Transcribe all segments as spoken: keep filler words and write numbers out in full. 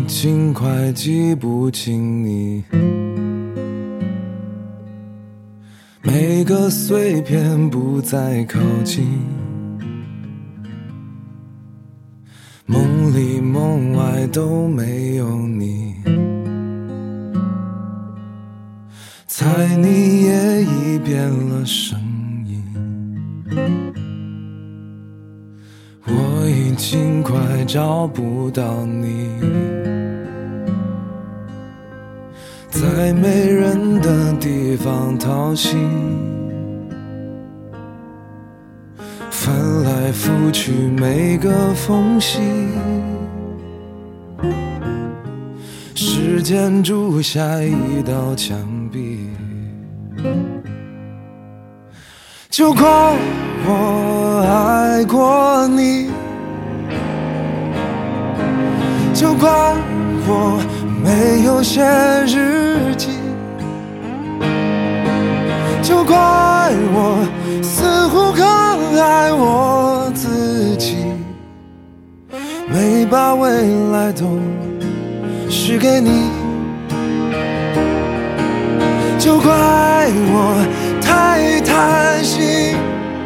已经快记不清你每个碎片不再靠近，梦里梦外都没有你，猜你也已变了声音，我已经快找不到你，在没人的地方掏心，翻来覆去每个缝隙，时间筑下一道墙壁，就怪我爱过你，就怪我没有写日记，就怪我似乎更爱我自己，没把未来都许给你，就怪我太贪心，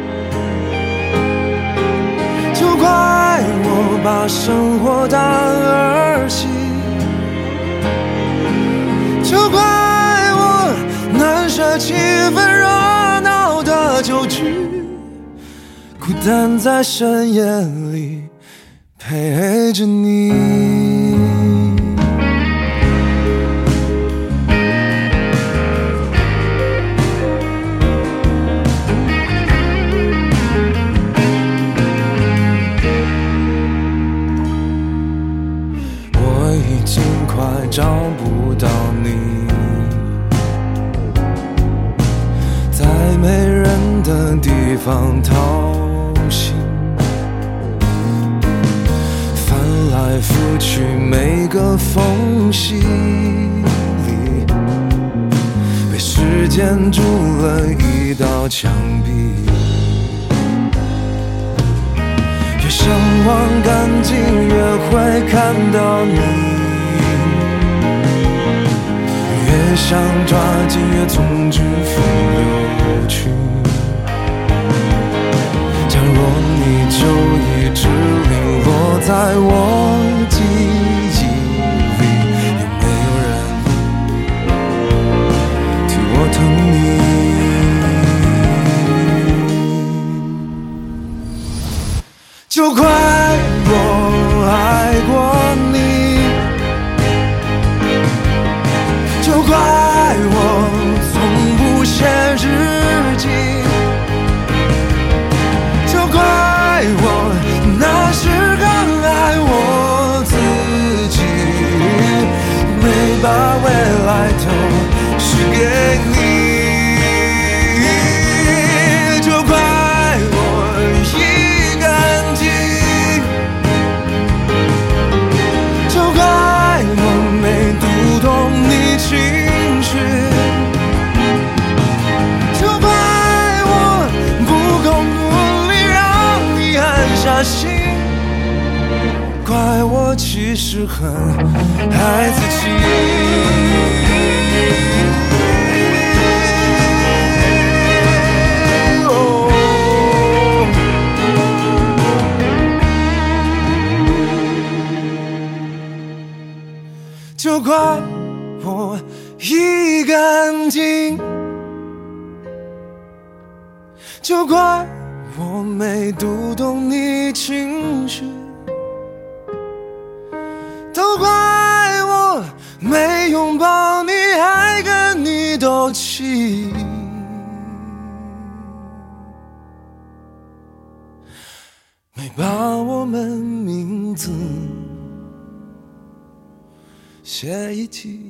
就怪我把生活当儿戏，就怪我难舍气氛热闹的酒局，孤单在深夜里陪着你。我已经快找不到你，在没人的地方掏心，翻来覆去每个缝隙里，被时间筑了一道墙壁，越想忘干净越会看到你，越想抓紧越从指缝流去，假若你就一直零落在我记忆里，有没有人替我疼你，就怪我爱过你，就怪我从不写日记，就怪我那时更爱我自己，没把未来都许给你，就怪我一干净，就怪我没读懂你情绪，就怪我不够努力让你安下心，怪我其实很爱自己。就怪我一干净，就怪我没读懂你情绪，都怪我没拥抱你还跟你斗气，没把我们名字写一起。